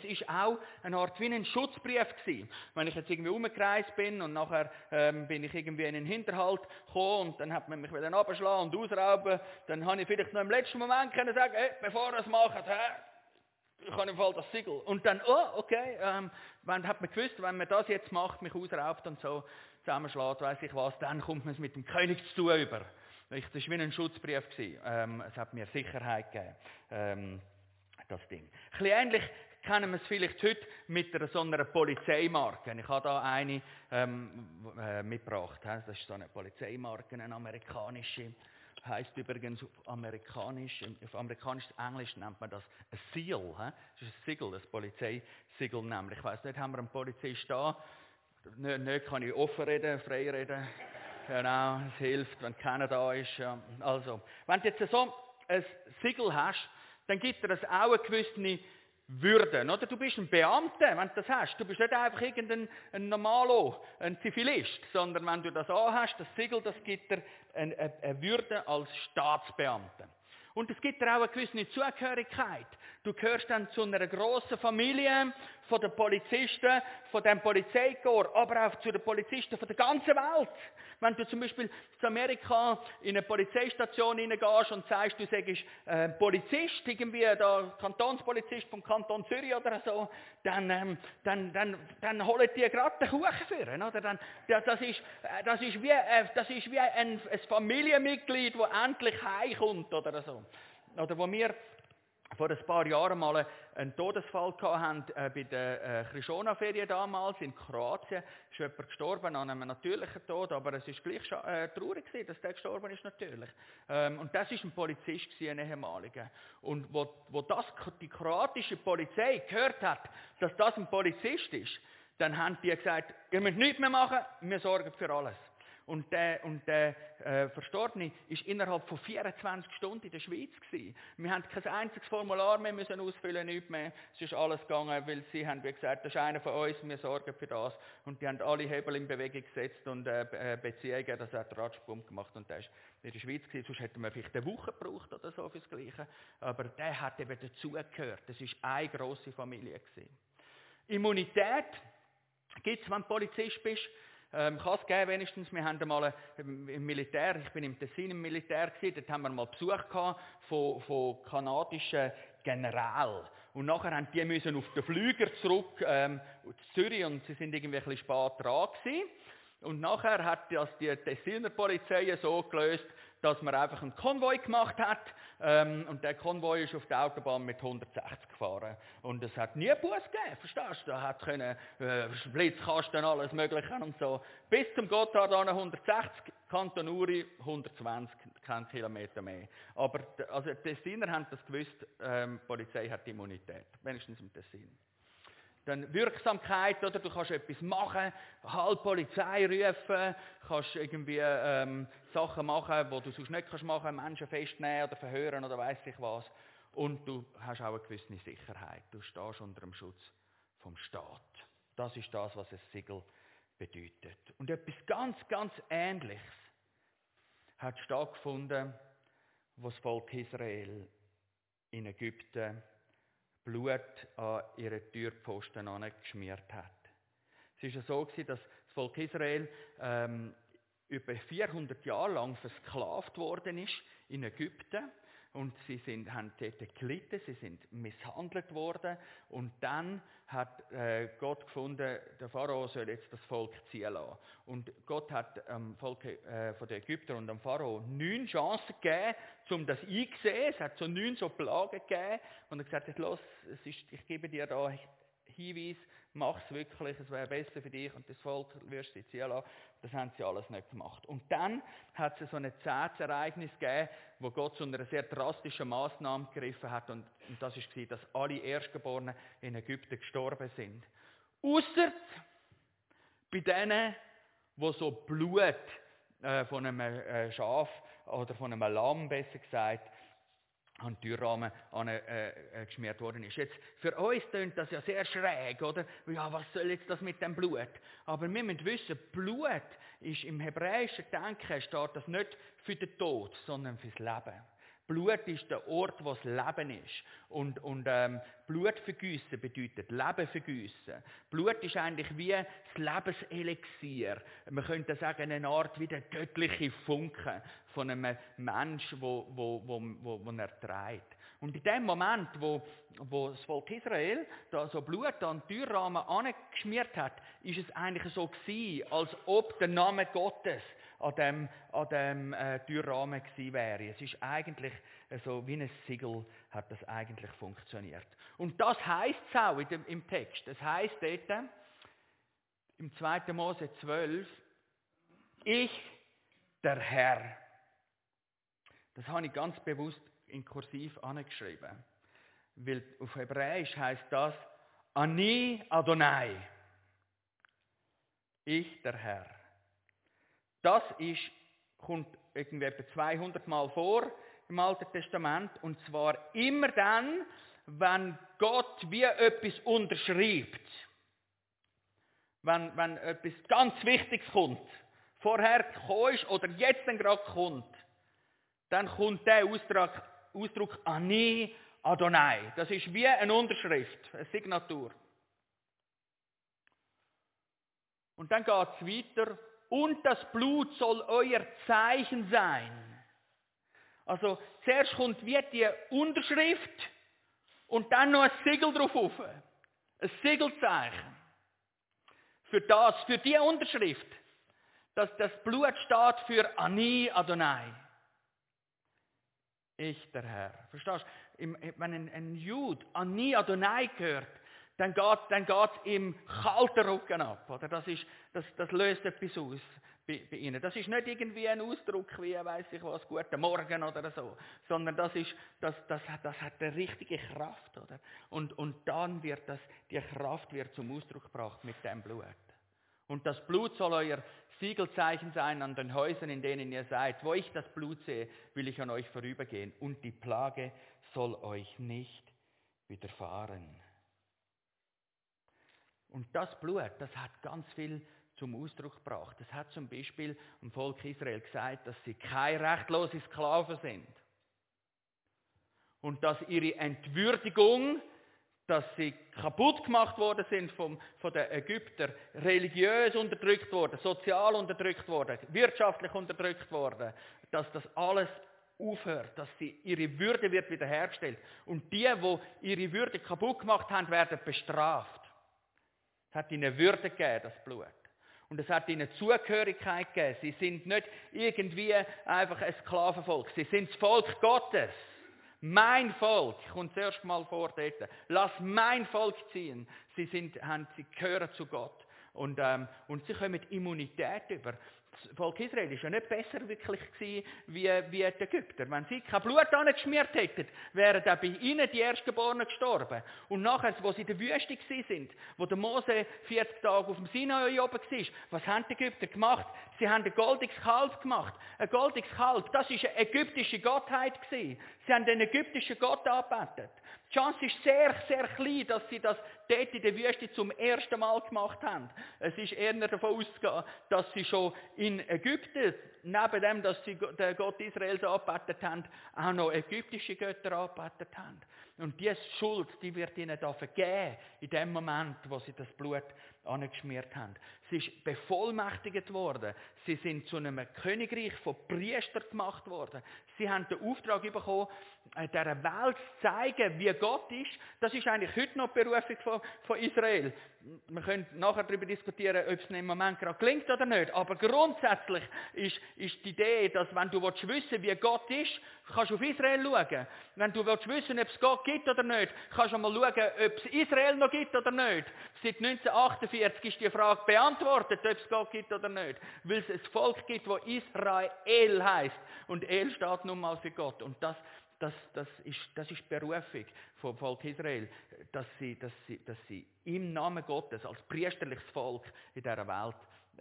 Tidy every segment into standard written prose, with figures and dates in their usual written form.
ist auch eine Art wie ein Schutzbrief gewesen. Wenn ich jetzt irgendwie rumgereist bin und nachher bin ich irgendwie in den Hinterhalt gekommen und dann hat man mich wieder abschlagen und ausrauben, dann habe ich vielleicht noch im letzten Moment können sagen, hey, bevor ihr es macht, ich habe im Fall das Siegel. Und dann, okay, man hat man gewusst, wenn man das jetzt macht, mich ausraubt und so zusammenschlägt, weiss ich was, dann kommt man es mit dem König zu tun über. Das war wie ein Schutzbrief gewesen. Es hat mir Sicherheit gegeben, das Ding. Ein bisschen ähnlich kennen wir es vielleicht heute mit so einer Polizeimarke. Ich habe da eine mitgebracht. Das ist so eine Polizeimarke, eine amerikanische. Heißt übrigens auf amerikanisch Englisch nennt man das ein Seal. Das ist ein Siegel, ein Polizeisiegel nämlich. Ich weiss nicht, haben wir einen Polizist da? Nicht kann ich offen reden, frei reden. Genau, es hilft, wenn keiner da ist. Ja. Also, wenn du jetzt so ein Siegel hast, dann gibt dir das auch eine gewisse Würde. Oder? Du bist ein Beamter, wenn du das hast. Du bist nicht einfach irgendein Normalo, ein Zivilist, sondern wenn du das anhast, das Siegel, das gibt dir eine Würde als Staatsbeamter. Und es gibt dir auch eine gewisse Zugehörigkeit. Du gehörst dann zu einer grossen Familie von den Polizisten, von dem Polizeikorps, aber auch zu den Polizisten von der ganzen Welt. Wenn du zum Beispiel zu Amerika in eine Polizeistation hineingehst und sagst, du sagst Polizist, irgendwie der Kantonspolizist vom Kanton Zürich oder so, dann holen die gerade den Kuchen für. Oder? Das ist wie ein Familienmitglied, das endlich heimkommt oder so. Oder wo wir vor ein paar Jahren mal einen Todesfall hatten bei der Krishona-Ferien damals in Kroatien. Ist jemand gestorben an einem natürlichen Tod, aber es ist gleich traurig gewesen, dass der gestorben ist natürlich. Und das ist ein Polizist gewesen, ein ehemaliger. Und wo die kroatische Polizei gehört hat, dass das ein Polizist ist, dann haben die gesagt, ihr müsst nichts mehr machen, wir sorgen für alles. Und der Verstorbene ist innerhalb von 24 Stunden in der Schweiz gewesen. Wir haben kein einziges Formular mehr müssen ausfüllen, nichts mehr. Es ist alles gegangen, weil sie haben wie gesagt, das ist einer von uns, wir sorgen für das. Und die haben alle Hebel in Bewegung gesetzt und Beziehungen, das hat Ratschbumm gemacht und der ist in der Schweiz gewesen. Sonst hätten wir vielleicht eine Woche gebraucht oder so fürs Gleiche. Aber der hat eben dazugehört. Das ist eine grosse Familie gewesen. Immunität gibt es, wenn du Polizist bist. Kann es geben, wenigstens. Wir haben einmal im Militär, ich bin im Tessin im Militär gewesen, dort haben wir mal Besuch gehabt von kanadischen Generälen. Und nachher haben die müssen auf den Flüger zurück zu Zürich und sie sind irgendwie ein bisschen spät dran gewesen. Und nachher hat das die Tessiner Polizei so gelöst, dass man einfach einen Konvoi gemacht hat. Und der Konvoi ist auf der Autobahn mit 160 gefahren. Und es hat nie Buß gegeben, verstehst du? Da hat können Blitzkasten, alles Mögliche und so. Bis zum Gotthard 160, Kanton Uri 120, kein Kilometer mehr. Aber also die Tessiner haben das gewusst, die Polizei hat Immunität, wenigstens im Tessin. Dann Wirksamkeit, oder? Du kannst etwas machen, halt Polizei rufen, kannst irgendwie Sachen machen, die du sonst nicht machen kannst, Menschen festnehmen oder verhören oder weiss ich was. Und du hast auch eine gewisse Sicherheit. Du stehst unter dem Schutz vom Staat. Das ist das, was ein Siegel bedeutet. Und etwas ganz, ganz Ähnliches hat stattgefunden, wo das Volk Israel in Ägypten Blut an ihre Türpfosten geschmiert hat. Es war so, dass das Volk Israel über 400 Jahre lang versklavt worden ist in Ägypten. Und sie haben dort gelitten, sie sind misshandelt worden. Und dann hat Gott gefunden, der Pharao soll jetzt das Volk ziehen lassen. Und Gott hat dem Volk von den Ägyptern und dem Pharao 9 Chancen gegeben, um das einzusehen. Es hat so 9 so Plagen gegeben. Und er hat gesagt, los, ich gebe dir da Hinweis, mach es wirklich, es wäre besser für dich und das Volk wirst du ziehen lassen. Das haben sie alles nicht gemacht. Und dann hat es so ein 10. Ereignis gegeben, wo Gott zu einer sehr drastischen Massnahme gegriffen hat und das war, dass alle Erstgeborenen in Ägypten gestorben sind. Ausser bei denen, wo so Blut von einem Schaf oder von einem Lamm, besser gesagt, an den Türrahmen geschmiert worden ist. Jetzt, für uns klingt das ja sehr schräg, oder? Ja, was soll jetzt das mit dem Blut? Aber wir müssen wissen, Blut ist im hebräischen Denken, steht das nicht für den Tod, sondern fürs Leben. Blut ist der Ort, wo das Leben ist. Und Blut vergießen bedeutet Leben vergießen. Blut ist eigentlich wie das Lebenselixier. Man könnte sagen, eine Art wie der göttliche Funke von einem Menschen, wo er trägt. Und in dem Moment, wo das Volk Israel da so Blut an den Türrahmen angeschmiert hat, ist es eigentlich so gewesen, als ob der Name Gottes an dem Türrahmen gewesen wäre. Es ist eigentlich so wie ein Siegel, hat das eigentlich funktioniert. Und das heisst es auch im Text. Es heisst dort, im 2. Mose 12, ich, der Herr. Das habe ich ganz bewusst in Kursiv angeschrieben. Weil auf Hebräisch heisst das Ani Adonai. Ich, der Herr. Das kommt irgendwie etwa 200 Mal vor im Alten Testament. Und zwar immer dann, wenn Gott wie etwas unterschreibt. Wenn etwas ganz Wichtiges kommt. Vorher gekommen ist oder jetzt dann gerade kommt. Dann kommt der Ausdruck Ani Adonai. Das ist wie eine Unterschrift, eine Signatur. Und dann geht es weiter. Und das Blut soll euer Zeichen sein. Also zuerst kommt wie die Unterschrift und dann noch ein Siegel drauf. Ein Siegelzeichen. Für die Unterschrift. Dass das Blut steht für Ani Adonai. Ich, der Herr. Verstehst du? Wenn ein Jude Ani Adonai hört, dann geht es im kalten Rücken ab. Oder? Das löst etwas aus bei ihnen. Das ist nicht irgendwie ein Ausdruck wie, weiss ich was, guten Morgen oder so, sondern das hat eine richtige Kraft. Oder? Und dann wird die Kraft wird zum Ausdruck gebracht mit dem Blut. Und das Blut soll euer Siegelzeichen sein an den Häusern, in denen ihr seid. Wo ich das Blut sehe, will ich an euch vorübergehen. Und die Plage soll euch nicht widerfahren. Und das Blut, das hat ganz viel zum Ausdruck gebracht. Das hat zum Beispiel dem Volk Israel gesagt, dass sie keine rechtlose Sklaven sind. Und dass ihre Entwürdigung, dass sie kaputt gemacht worden sind von den Ägyptern, religiös unterdrückt worden, sozial unterdrückt worden, wirtschaftlich unterdrückt worden, dass das alles aufhört, dass ihre Würde wird wiederhergestellt. Und die ihre Würde kaputt gemacht haben, werden bestraft. Es hat ihnen Würde gegeben, das Blut. Und es hat ihnen Zugehörigkeit gegeben. Sie sind nicht irgendwie einfach ein Sklavenvolk. Sie sind das Volk Gottes. Mein Volk kommt zuerst mal vor dort. Lass mein Volk ziehen. Sie gehören zu Gott. Und sie kommen Immunität über. Das Volk Israel war ja nicht besser wirklich gewesen, wie die Ägypter. Wenn sie kein Blut angeschmiert hätten, wären dann bei ihnen die Erstgeborenen gestorben. Und nachher, wo sie in der Wüste waren, wo der Mose 40 Tage auf dem Sinai oben war, was haben die Ägypter gemacht? Sie haben ein goldiges Kalb gemacht. Ein goldiges Kalb, das war eine ägyptische Gottheit gewesen. Sie haben den ägyptischen Gott angebetet. Die Chance ist sehr, sehr klein, dass sie das dort in der Wüste zum ersten Mal gemacht haben. Es ist eher davon auszugehen, dass sie schon in Ägypten, neben dem, dass sie den Gott Israels angebetet haben, auch noch ägyptische Götter angebetet haben. Und diese Schuld, die wird ihnen da vergeben, in dem Moment, wo sie das Blut angeschmiert haben. Sie ist bevollmächtigt worden. Sie sind zu einem Königreich von Priestern gemacht worden. Sie haben den Auftrag bekommen, dieser Welt zu zeigen, wie Gott ist. Das ist eigentlich heute noch die Berufung von Israel. Wir können nachher darüber diskutieren, ob es im Moment gerade gelingt oder nicht. Aber grundsätzlich ist die Idee, dass wenn du wissen willst, wie Gott ist, kannst du auf Israel schauen. Wenn du wissen willst, ob es Gott gibt oder nicht, kannst du mal schauen, ob es Israel noch gibt oder nicht. Seit 1948 ist die Frage beantwortet, ob es Gott gibt oder nicht. Weil es ein Volk gibt, das Israel heisst. Und El steht nun mal für Gott. Und das ist die Berufung vom Volk Israel, dass sie im Namen Gottes als priesterliches Volk in dieser Welt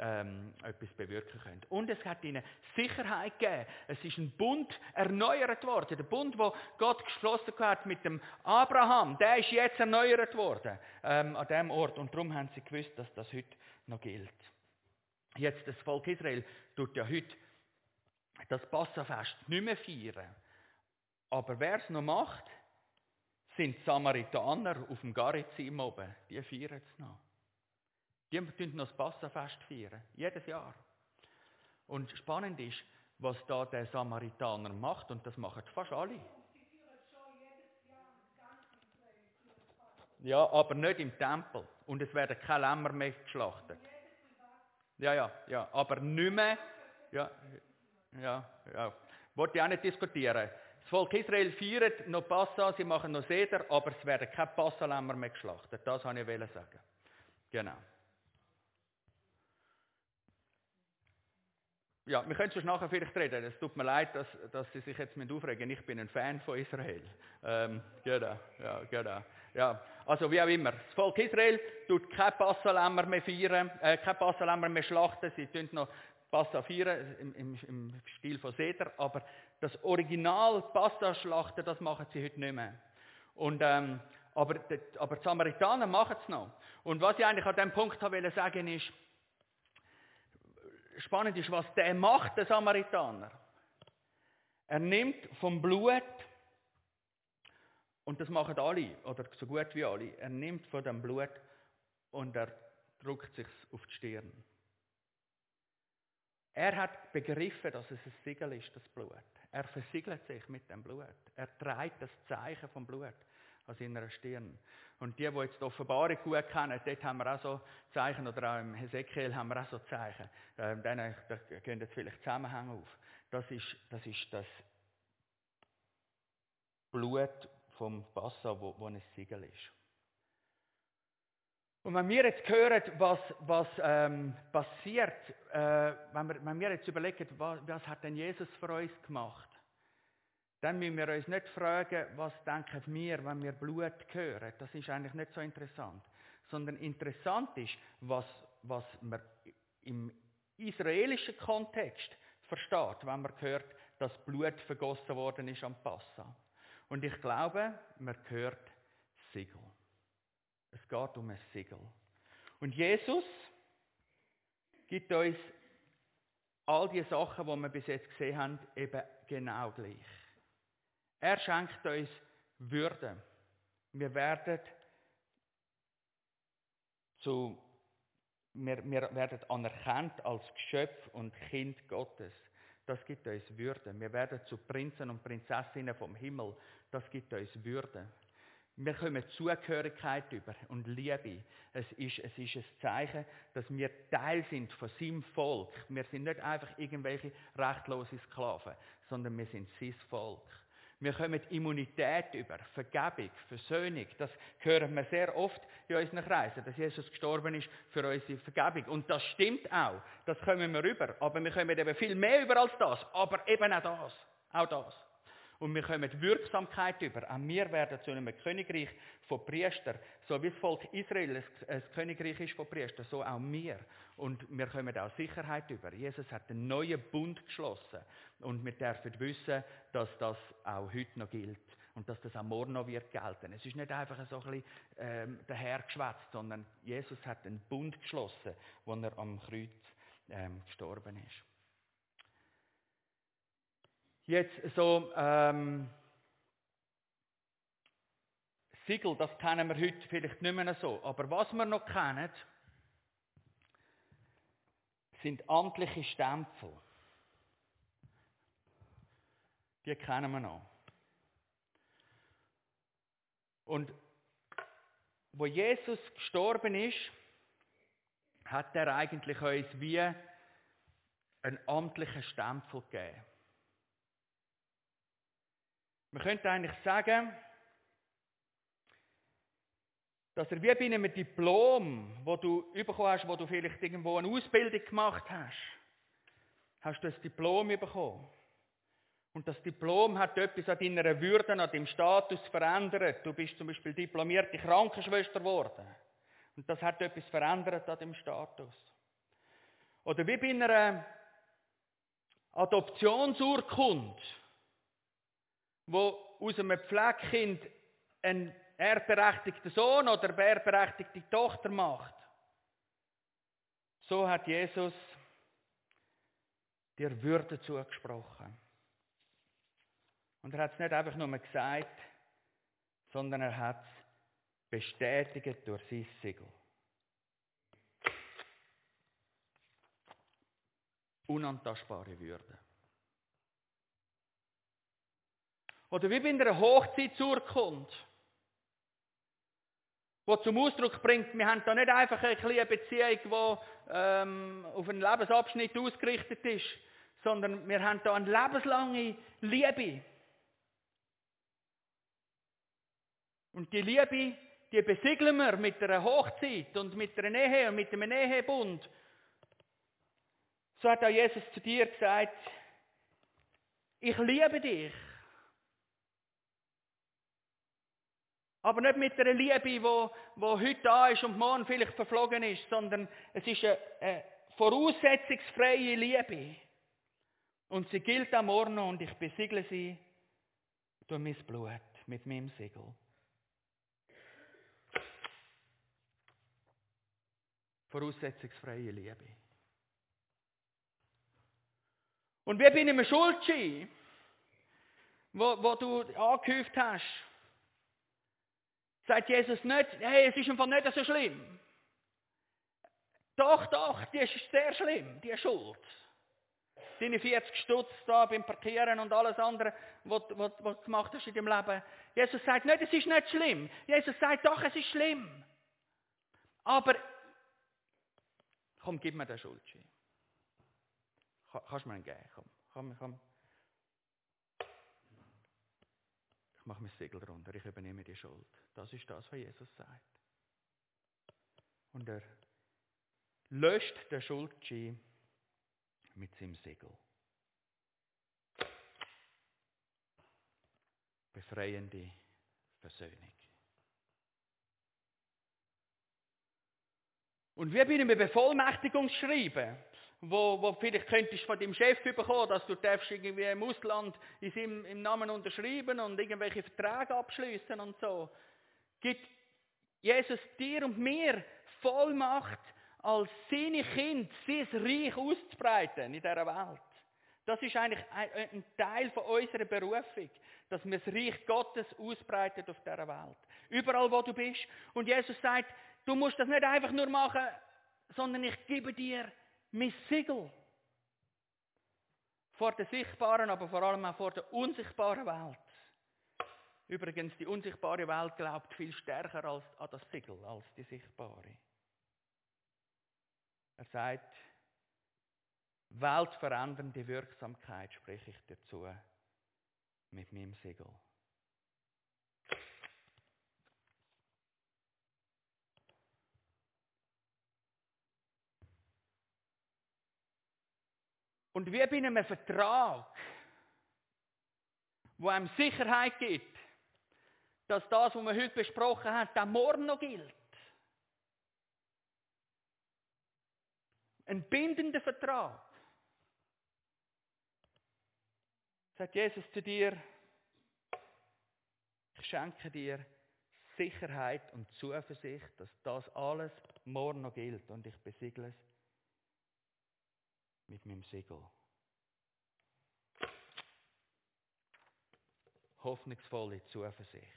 etwas bewirken können. Und es hat ihnen Sicherheit gegeben. Es ist ein Bund erneuert worden. Der Bund, den Gott geschlossen hat mit dem Abraham, der ist jetzt erneuert worden an diesem Ort. Und darum haben sie gewusst, dass das heute noch gilt. Jetzt, das Volk Israel tut ja heute das Passafest nicht mehr feiern. Aber wer es noch macht, sind die Samaritaner auf dem Garizim oben. Die feiern es noch. Die feiern noch das Passafest feiern. Jedes Jahr. Und spannend ist, was da der Samaritaner macht, und das machen fast alle. Ja, aber nicht im Tempel. Und es werden keine Lämmer mehr geschlachtet. Ja, aber nicht mehr. Ja. Wollte ich auch nicht diskutieren. Das Volk Israel feiert noch Passa, sie machen noch Seder, aber es werden keine Passalämmer mehr geschlachtet. Das wollte ich sagen. Genau. Ja, wir können schon nachher vielleicht reden. Es tut mir leid, dass Sie sich jetzt aufregen müssen. Ich bin ein Fan von Israel. Genau. Ja, also wie auch immer. Das Volk Israel tut keine Passalämmer mehr feiern, keine Passalämmer mehr schlachten. Sie tun noch Passa feiern im Stil von Seder, aber das Original Passa-Schlachten, das machen sie heute nicht mehr. Und, aber die Samaritaner machen es noch. Und was ich eigentlich an diesem Punkt wollte sagen ist, spannend ist, was der macht, der Samaritaner. Er nimmt vom Blut, und das machen alle, oder so gut wie alle, er nimmt von dem Blut und er drückt sich auf die Stirn. Er hat begriffen, dass es ein Siegel ist, das Blut. Er versiegelt sich mit dem Blut. Er trägt das Zeichen vom Blut an seiner Stirn. Und die jetzt die Offenbarung gut kennen, dort haben wir auch so Zeichen, oder auch im Hesekiel haben wir auch so Zeichen. Da gehen jetzt vielleicht Zusammenhänge auf. Das ist das Blut vom Passa, wo ein Siegel ist. Und wenn wir jetzt hören, was passiert, wenn wir jetzt überlegen, was hat denn Jesus für uns gemacht, dann müssen wir uns nicht fragen, was denken wir, wenn wir Blut hören. Das ist eigentlich nicht so interessant. Sondern interessant ist, was man im israelischen Kontext versteht, wenn man hört, dass Blut vergossen worden ist am Passa. Und ich glaube, man hört Siegel. Es geht um ein Siegel. Und Jesus gibt uns all die Sachen, die wir bis jetzt gesehen haben, eben genau gleich. Er schenkt uns Würde. Wir werden anerkannt als Geschöpf und Kind Gottes. Das gibt uns Würde. Wir werden zu Prinzen und Prinzessinnen vom Himmel. Das gibt uns Würde. Wir kommen Zugehörigkeit über und Liebe. Es ist ein Zeichen, dass wir Teil sind von seinem Volk. Wir sind nicht einfach irgendwelche rechtlose Sklaven, sondern wir sind sein Volk. Wir kommen Immunität über, Vergebung, Versöhnung. Das hören wir sehr oft in unseren Kreisen, dass Jesus gestorben ist für unsere Vergebung. Und das stimmt auch. Das kommen wir über. Aber wir kommen eben viel mehr über als das. Aber eben auch das. Auch das. Und wir kommen Wirksamkeit über. Auch wir werden zu einem Königreich von Priestern. So wie das Volk Israel ein Königreich ist von Priestern, so auch wir. Und wir kommen auch Sicherheit über. Jesus hat einen neuen Bund geschlossen. Und wir dürfen wissen, dass das auch heute noch gilt. Und dass das auch morgen noch wird gelten. Es ist nicht einfach so ein bisschen dahergeschwätzt, sondern Jesus hat einen Bund geschlossen, wo er am Kreuz gestorben ist. Jetzt so Siegel, das kennen wir heute vielleicht nicht mehr so. Aber was wir noch kennen, sind amtliche Stempel. Die kennen wir noch. Und wo Jesus gestorben ist, hat er eigentlich uns wie einen amtlichen Stempel gegeben. Man könnte eigentlich sagen, dass er wie bei einem Diplom, wo du bekommen hast, wo du vielleicht irgendwo eine Ausbildung gemacht hast du das Diplom bekommen. Und das Diplom hat etwas an deiner Würde, an deinem Status verändert. Du bist zum Beispiel diplomierte Krankenschwester geworden. Und das hat etwas verändert an deinem Status. Oder wie bei einer Adoptionsurkunde, wo aus einem Pflegekind ein erbberechtigter Sohn oder eine erbberechtigte Tochter macht. So hat Jesus dir Würde zugesprochen. Und er hat es nicht einfach nur gesagt, sondern er hat es bestätigt durch sein Siegel. Unantastbare Würde. Oder wie bei einer Hochzeitsurkunde, wo zum Ausdruck bringt, wir haben da nicht einfach eine kleine Beziehung, die auf einen Lebensabschnitt ausgerichtet ist, sondern wir haben da eine lebenslange Liebe. Und die Liebe, die besiegeln wir mit einer Hochzeit und mit einer Ehe und mit einem Ehebund. So hat auch Jesus zu dir gesagt, ich liebe dich. Aber nicht mit einer Liebe, die heute da ist und morgen vielleicht verflogen ist, sondern es ist eine voraussetzungsfreie Liebe. Und sie gilt am Morgen noch und ich besiegle sie durch mein Blut, mit meinem Siegel. Voraussetzungsfreie Liebe. Und wie bei einem Schuldschein, wo du angehäuft hast, sagt Jesus nicht, hey, es ist einfach nicht so schlimm. Doch, die ist sehr schlimm, die Schuld. Deine 40 Stutz da beim Parkieren und alles andere, was du gemacht hast in deinem Leben. Jesus sagt nicht, es ist nicht schlimm. Jesus sagt, doch, es ist schlimm. Aber, komm, gib mir den Schuldschein. Kannst du mir einen geben? Komm. Ich mache mein Segel drunter, ich übernehme die Schuld. Das ist das, was Jesus sagt. Und er löscht den Schuldschein mit seinem Segel. Befreiende Versöhnung. Und wie bei einem Bevollmächtigungsschreiben, wo vielleicht könntest du von deinem Chef bekommen, dass du darfst irgendwie im Ausland im Namen unterschreiben und irgendwelche Verträge abschließen und so, gibt Jesus dir und mir Vollmacht, als seine Kinder sein Reich auszubreiten in dieser Welt. Das ist eigentlich ein Teil von unserer Berufung, dass wir das Reich Gottes ausbreiten auf dieser Welt. Überall, wo du bist. Und Jesus sagt, du musst das nicht einfach nur machen, sondern ich gebe dir mein Siegel. Vor der sichtbaren, aber vor allem auch vor der unsichtbaren Welt. Übrigens, die unsichtbare Welt glaubt viel stärker an das Siegel, als die sichtbare. Er sagt, weltverändernde Wirksamkeit spreche ich dazu mit meinem Siegel. Und wie bei einem Vertrag, wo einem Sicherheit gibt, dass das, was wir heute besprochen haben, dann morgen noch gilt. Ein bindender Vertrag. Sagt Jesus zu dir, ich schenke dir Sicherheit und Zuversicht, dass das alles morgen noch gilt und ich besiegle es mit meinem Siegel. Hoffnungsvolle Zuversicht.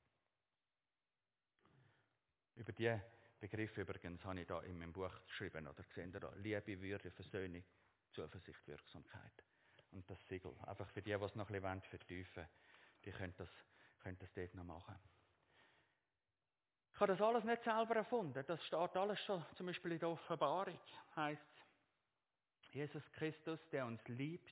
Über diese Begriffe übrigens habe ich da in meinem Buch geschrieben, oder seht ihr da? Liebe, Würde, Versöhnung, Zuversicht, Wirksamkeit. Und das Siegel. Einfach für die es noch ein bisschen vertiefen wollen, die können das dort noch machen. Ich habe das alles nicht selber erfunden. Das steht alles schon, zum Beispiel in der Offenbarung. Heißt Jesus Christus, der uns liebt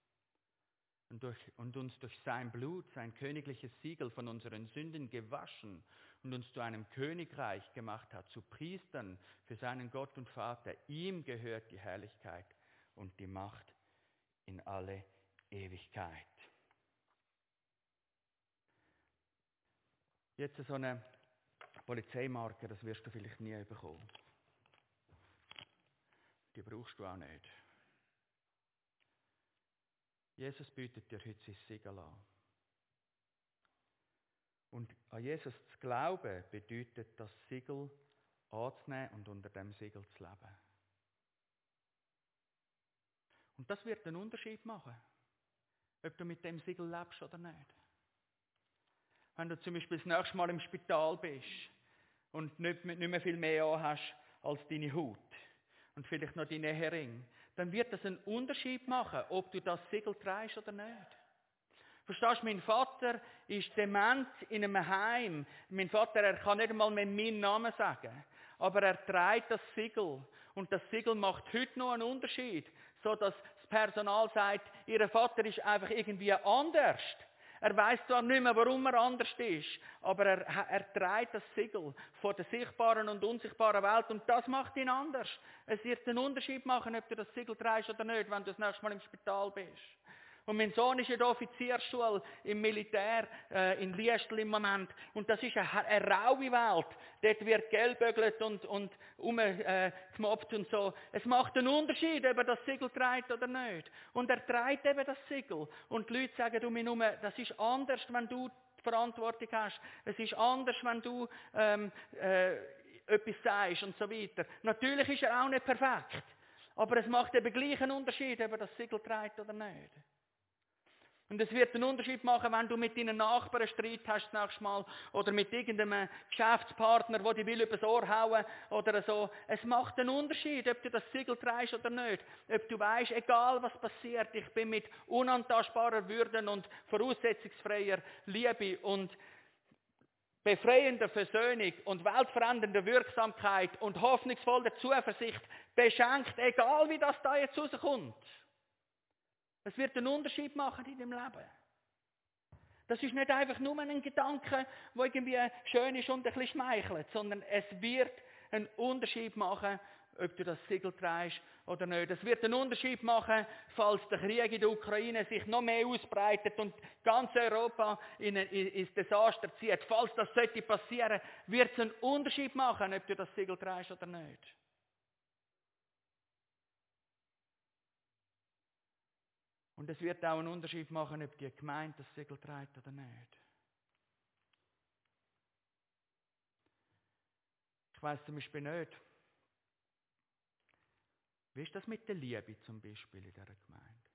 und uns durch sein Blut, sein königliches Siegel von unseren Sünden gewaschen und uns zu einem Königreich gemacht hat, zu Priestern für seinen Gott und Vater. Ihm gehört die Herrlichkeit und die Macht in alle Ewigkeit. Jetzt so eine Polizeimarke, das wirst du vielleicht nie bekommen. Die brauchst du auch nicht. Jesus bietet dir heute sein Siegel an. Und an Jesus zu glauben, bedeutet, das Siegel anzunehmen und unter dem Siegel zu leben. Und das wird einen Unterschied machen. ob du mit dem Siegel lebst oder nicht. Wenn du zum Beispiel das nächste Mal im Spital bist und nicht mehr viel mehr hast als deine Haut und vielleicht noch deine Heringe, dann wird das einen Unterschied machen, ob du das Siegel trägst oder nicht. Verstehst du, mein Vater ist dement in einem Heim. Mein Vater, er kann nicht einmal mehr meinen Namen sagen. Aber er trägt das Siegel. Und das Siegel macht heute noch einen Unterschied. So dass das Personal sagt, ihr Vater ist einfach irgendwie anders. Er weiß zwar nicht mehr, warum er anders ist, aber er trägt das Siegel vor der sichtbaren und unsichtbaren Welt und das macht ihn anders. Es wird einen Unterschied machen, ob du das Siegel trägst oder nicht, wenn du das nächste Mal im Spital bist. Und mein Sohn ist in der Offiziersschule im Militär in Liestl im Moment. Und das ist eine raue Welt. Dort wird gelbögelt und gemobbt und so. Es macht einen Unterschied, ob er das Siegel trägt oder nicht. Und er trägt eben das Siegel. Und die Leute sagen um ihn herum, das ist anders, wenn du die Verantwortung hast. Es ist anders, wenn du etwas sagst und so weiter. Natürlich ist er auch nicht perfekt. Aber es macht eben gleich einen Unterschied, ob er das Siegel trägt oder nicht. Und es wird einen Unterschied machen, wenn du mit deinen Nachbarn einen Streit hast das nächste Mal oder mit irgendeinem Geschäftspartner, der dich will übers Ohr hauen oder so. Es macht einen Unterschied, ob du das Siegel trägst oder nicht. Ob du weißt, egal was passiert, ich bin mit unantastbarer Würde und voraussetzungsfreier Liebe und befreiender Versöhnung und weltverändernder Wirksamkeit und hoffnungsvoller Zuversicht beschenkt, egal wie das da jetzt rauskommt. Es wird einen Unterschied machen in deinem Leben. Das ist nicht einfach nur ein Gedanke, der irgendwie schön ist und ein bisschen schmeichelt, sondern es wird einen Unterschied machen, ob du das Siegel trägst oder nicht. Es wird einen Unterschied machen, falls der Krieg in der Ukraine sich noch mehr ausbreitet und ganz Europa ins Desaster zieht. Falls das sollte passieren, wird es einen Unterschied machen, ob du das Siegel trägst oder nicht. Und es wird auch einen Unterschied machen, ob die Gemeinde das Siegel trägt oder nicht. Ich weiss zum Beispiel nicht, wie ist das mit der Liebe zum Beispiel in dieser Gemeinde?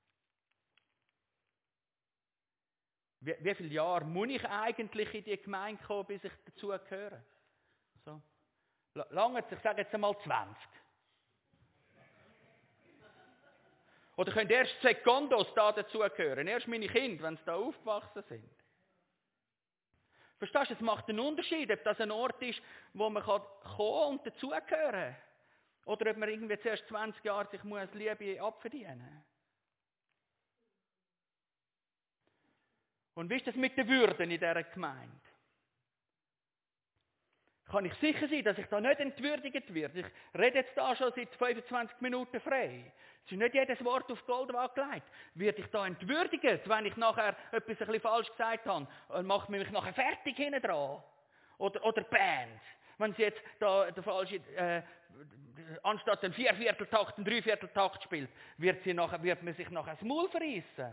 Wie viele Jahre muss ich eigentlich in die Gemeinde kommen, bis ich dazugehöre? So. Lange, ich sage jetzt einmal 20. Oder können erst Sekundos da dazugehören, erst meine Kinder, wenn sie da aufgewachsen sind. Verstehst du, es macht einen Unterschied, ob das ein Ort ist, wo man kommen und dazugehören kann. Oder ob man irgendwie zuerst 20 Jahre sich Liebe abverdienen muss. Und wie ist das mit den Würden in dieser Gemeinde? Kann ich sicher sein, dass ich da nicht entwürdigt werde? Ich rede jetzt da schon seit 25 Minuten frei. Es ist nicht jedes Wort auf Goldwaage gelegt. Werde ich da entwürdigt, wenn ich nachher etwas ein bisschen falsch gesagt habe? Macht man mich nachher fertig hinten dran? Oder die Band? Wenn sie jetzt da der falsche, anstatt einen Viervierteltakt, einen Dreivierteltakt spielt, wird man sich nachher das Maul verreissen.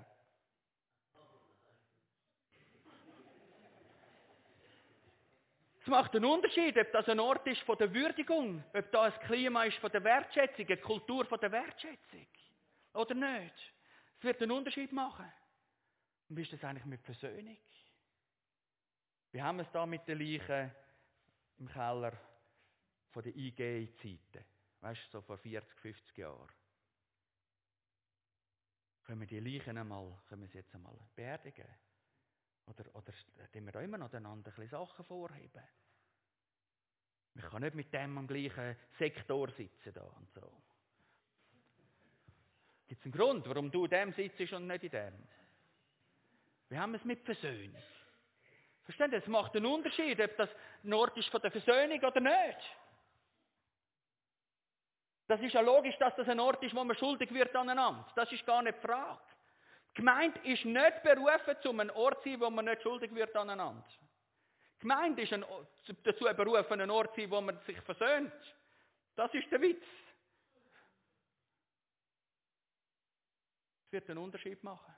Es macht einen Unterschied, ob das ein Ort ist von der Würdigung, ob das ein Klima ist von der Wertschätzung, eine Kultur von der Wertschätzung. Oder nicht. Es wird einen Unterschied machen. Und wie ist das eigentlich mit Versöhnung? Wir haben es da mit den Leichen im Keller von den IG-Zeiten. Weißt du, so vor 40, 50 Jahren. Können wir die Leichen sie jetzt einmal beerdigen? Oder tun wir da immer noch einander ein bisschen Sachen vorheben? Man kann nicht mit dem am gleichen Sektor sitzen da und so. Gibt es einen Grund, warum du in dem sitzt und nicht in dem? Wir haben es mit Versöhnung. Versteht ihr? Es macht einen Unterschied, ob das ein Ort ist von der Versöhnung oder nicht. Das ist ja logisch, dass das ein Ort ist, wo man schuldig wird aneinander. Das ist gar nicht die Frage. Die Gemeinde ist nicht berufen, um ein Ort zu sein, wo man nicht schuldig wird aneinander. Die Gemeinde ist dazu berufen, ein Ort zu sein, wo man sich versöhnt. Das ist der Witz. Es wird einen Unterschied machen.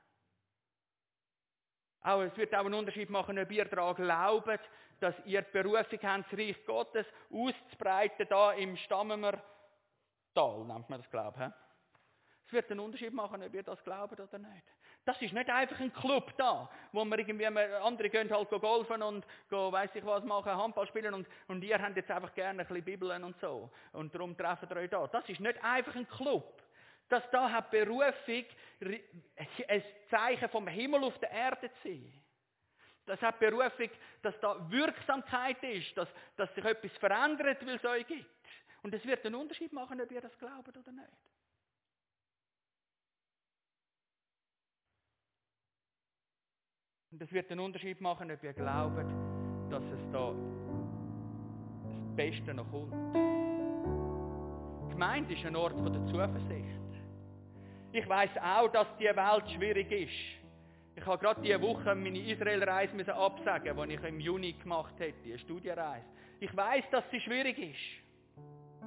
Es wird auch einen Unterschied machen, ob ihr daran glaubt, dass ihr die Berufung habt, das Reich Gottes auszubreiten, da im Stammemer Tal, nennt man das, glaube ich. Es wird einen Unterschied machen, ob ihr das glaubt oder nicht. Das ist nicht einfach ein Club da, wo wir irgendwie, andere gehen halt golfen und weiss ich was machen, Handball spielen und ihr habt jetzt einfach gerne ein bisschen Bibeln und so. Und darum treffen ihr euch da. Das ist nicht einfach ein Club. Das da hat Berufung, ein Zeichen vom Himmel auf der Erde zu sein. Das hat Berufung, dass da Wirksamkeit ist, dass sich etwas verändert, weil es euch gibt. Und es wird einen Unterschied machen, ob ihr das glaubt oder nicht. Und es wird einen Unterschied machen, ob ihr glaubt, dass es da das Beste noch kommt. Die Gemeinde ist ein Ort der Zuversicht. Ich weiss auch, dass die Welt schwierig ist. Ich habe gerade diese Woche meine Israel-Reise absagen, die ich im Juni gemacht hätte, eine Studienreise. Ich weiss, dass sie schwierig ist.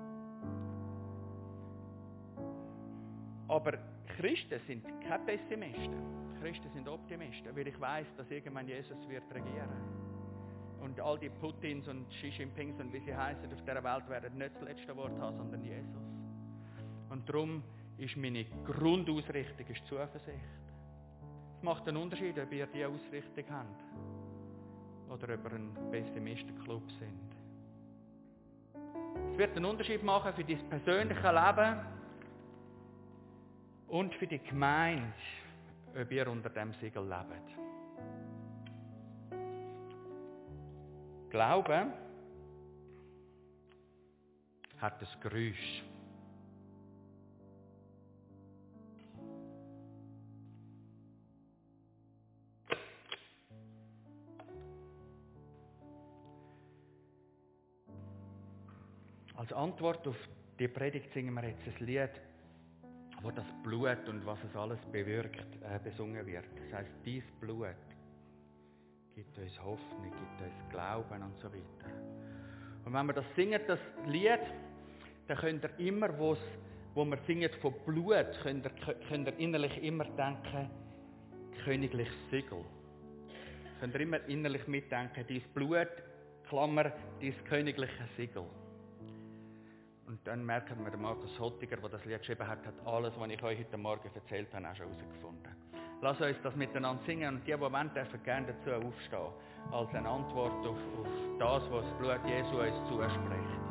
Aber Christen sind keine Pessimisten. Christen sind Optimisten, weil ich weiss, dass irgendwann Jesus wird regieren. Und all die Putins und Xi Jinpings und wie sie heißen auf dieser Welt werden nicht das letzte Wort haben, sondern Jesus. Und darum ist meine Grundausrichtung Zuversicht. Es macht einen Unterschied, ob ihr diese Ausrichtung habt oder ob ihr ein Pessimistenclub sind. Es wird einen Unterschied machen für dein persönliche Leben und für die Gemeinde, ob ihr unter dem Siegel lebt. Glauben hat das Geräusch. Als Antwort auf die Predigt singen wir jetzt ein Lied, wo das Blut und was es alles bewirkt, besungen wird. Das heisst, dies Blut gibt uns Hoffnung, gibt uns Glauben und so weiter. Und wenn wir das singen, das Lied, dann könnt ihr immer, wo wir singen von Blut, könnt ihr innerlich immer denken, königliches Siegel. Könnt ihr immer innerlich mitdenken, dies Blut, Klammer, dies königliche Siegel. Und dann merken wir, der Markus Hottiger, der das Lied geschrieben hat, hat alles, was ich euch heute Morgen erzählt habe, auch schon herausgefunden. Lass uns das miteinander singen und die wollen, dürfen gerne dazu aufstehen, als eine Antwort auf das, was das Blut Jesu uns zuspricht.